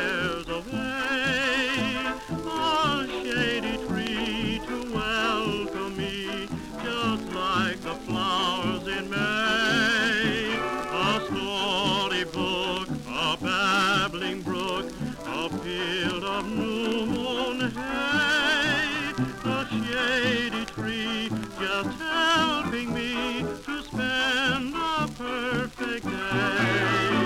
cares away. A shady tree to welcome me, just like the flowers in May. A story book, a babbling brook, a field of new moon hay. A shady tree just helping me to spend a perfect day.